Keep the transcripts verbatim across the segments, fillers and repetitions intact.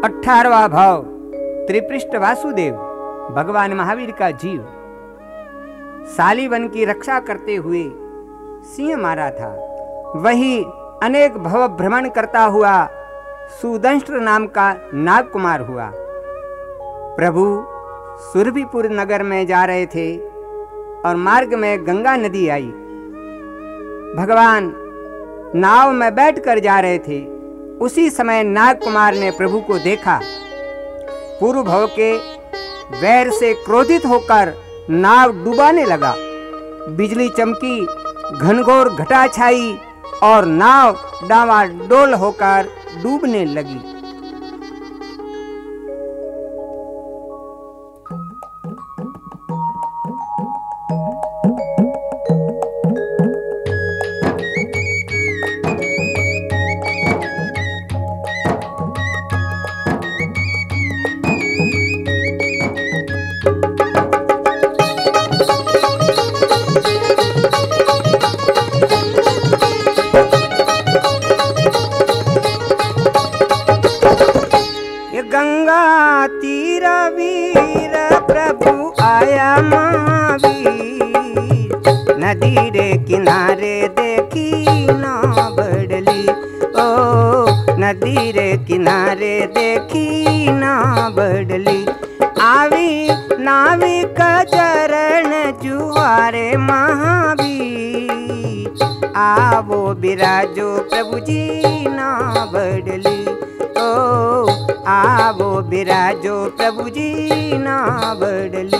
अठारहवां भाव त्रिपृष्ठ वासुदेव भगवान महावीर का जीव शालीवन की रक्षा करते हुए सिंह मारा था। वही अनेक भव भ्रमण करता हुआ सुदंष्ट्र नाम का नाग कुमार हुआ। प्रभु सुरभिपुर नगर में जा रहे थे और मार्ग में गंगा नदी आई। भगवान नाव में बैठकर जा रहे थे। उसी समय नाग कुमार ने प्रभु को देखा। पूर्व भव के वैर से क्रोधित होकर नाव डुबाने लगा। बिजली चमकी, घनघोर घटा छाई और नाव डावाडोल होकर डूबने लगी। गंगा तीर वीर प्रभु आया महावीर, नदी रे किनारे देखी ना बड़ली। ओ नदी रे किनारे देखी ना बड़ली। आवी नाविक चरण जुहारे महावीर, आवो बिराजो प्रभु जी ना बड़ली। ओ आवो बिराजो प्रभु जी ना बड़ली।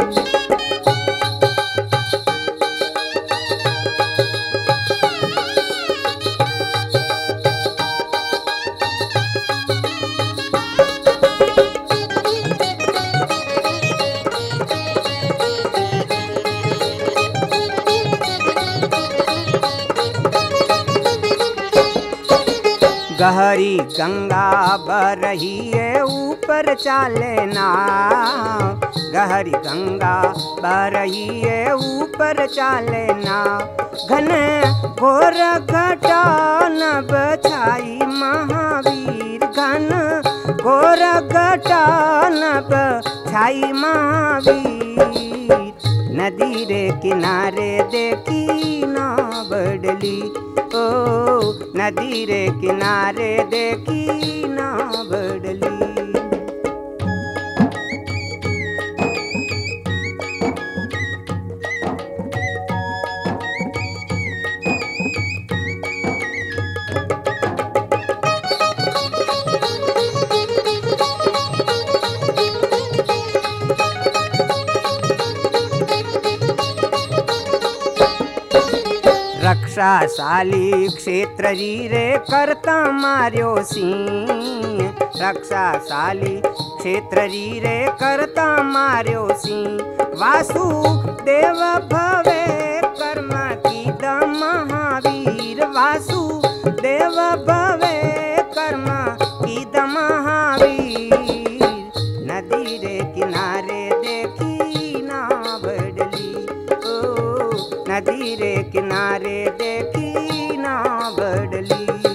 गहरी गंगा बह रही है ऊपर चाले नाव। गहरी गंगा बह रही है ऊपर चाले नाव। घन घोर घटा नभ छाई महावीर, घन घोर घटा नभ छाई महावीर। नदी रे किनारे देखी ना बड़ली। ओ नदी रे किनारे देखी ना बड़ली। रक्षाशाली क्षेत्र रे करता मार्यो सिंह। रक्षाशाली क्षेत्र रे करता मार्यो सिंह। वासुदेव भवे कर्म की दम महावीर। वासुदेव भवे कर्म की दम महावीर। नदी रे किनारे देखी ना बड़ली। ओ नदी रे किनारे देखी ना बड़ली।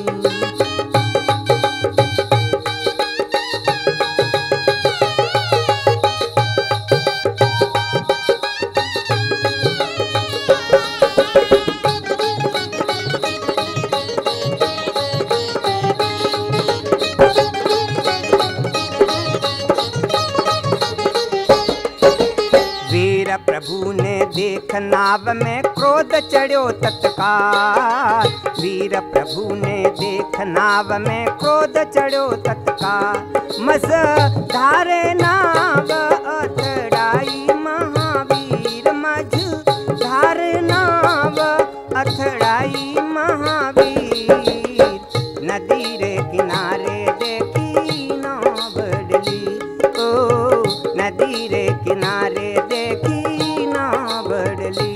प्रभु ने देख नाव में क्रोध चढ़्यो तत्काल। वीर प्रभु ने देख नाव में क्रोध चढ़्यो तत्काल। मस धारे नाव अथड़ाई महावीर। मझ धारे नाव अथड़ाई महावीर। नदी रे किनारे देखी ना बड़ली। ओ नदी रे किनारे देखी ना बड़ली।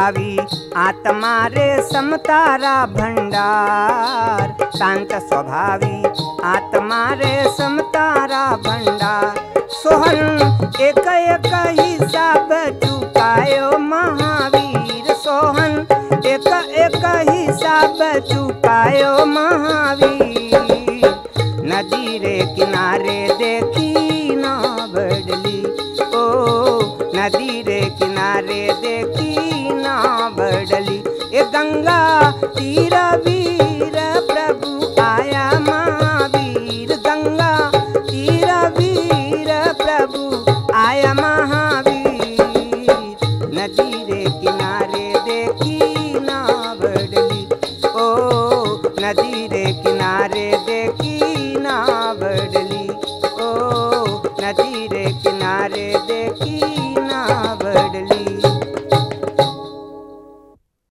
स्वभावी आत्मा रे समतारा भंडार। शांत स्वभावी आत्मा रे समतारा भंडार। सोहन एक एक हिसाब चुकायो महावीर। सोहन एक एक हिसाब चुकायो महावीर। नदी रे किनारे देखी ना बदली, ओ नदी रे किनारे देखी ना बदली। ए गंगा तीर वीर प्रभु आया महावीर। गंगा तीर वीर प्रभु आया महावीर। नदी रे किनारे देखी ना बदली, ओ नदी रे किनारे देखी ना बदली, ओ नदी रे किनारे देखी ना बदली।